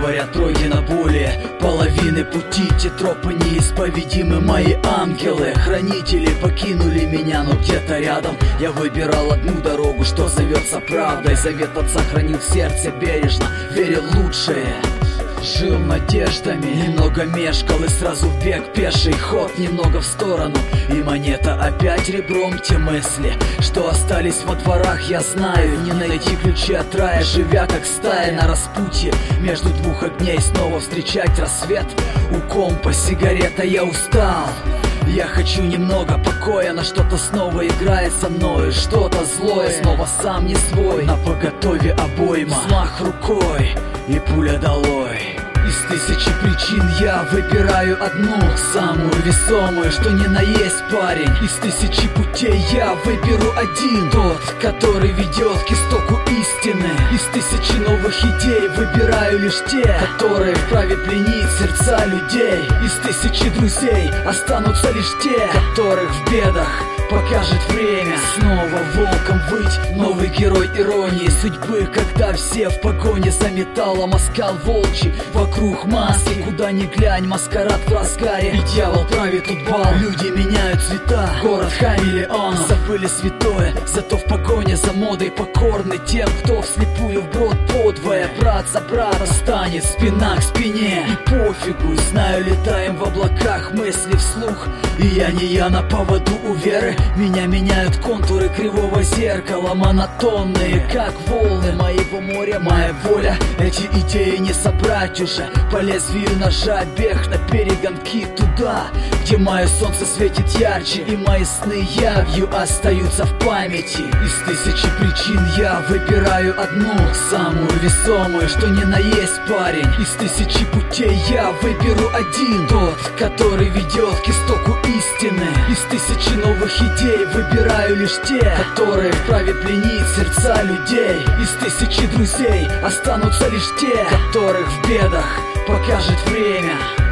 Говорят, пройдено более половины пути, те тропы неисповедимы. Мои ангелы, хранители покинули меня, но где-то рядом я выбирал одну дорогу, что зовется правдой. Завет отца хранил в сердце бережно, верил в лучшее, жил надеждами, немного мешкал и сразу в бег, пеший ход немного в сторону, и монета опять ребром. Те мысли, что остались во дворах, я знаю, не найти ключи от рая, живя как стая на распутье между двух огней, снова встречать рассвет. У компа сигарета, я устал, я хочу немного покоя, но что-то снова играет со мной, что-то злое, снова сам не свой. На поготове обойма, взмах рукой и пуля долой. Из тысячи причин я выбираю одну, самую весомую, что ни на есть, парень. Из тысячи путей я выберу один, тот, который ведет к истоку истины. Из тысячи новых идей выбираю лишь те, которые вправе пленить сердца людей. Из тысячи друзей останутся лишь те, которых в бедах покажет время. Снова волком выть, новый герой иронии судьбы, когда все в погоне за металлом, оскал волчий вокруг маски. Куда ни глянь, маскарад в разгаре, и дьявол правит тут бал. Люди меняют цвета, город хамелеон, забыли святое, зато в погоне за модой покорны тем, кто вслепую вброд подвое. Брат за брата станет, спина к спине, и пофигу, знаю, летаем в облаках, мысли вслух, и я не я на поводу у веры. Меня меняют контуры кривого зеркала, монотонные, как волны моего моря. Моя воля, эти идеи не собрать уже, по лезвию ножа бег на перегонки туда, где мое солнце светит ярче, и мои сны явью остаются в памяти. Из тысячи причин я выбираю одну, самую весомую, что ни на есть, парень. Из тысячи путей я выберу один, тот, который ведет к истоку истины. Из тысячи новых идей выбираю лишь те, которые вправе пленить сердца людей. Из тысячи друзей останутся лишь те, которых в бедах покажет время.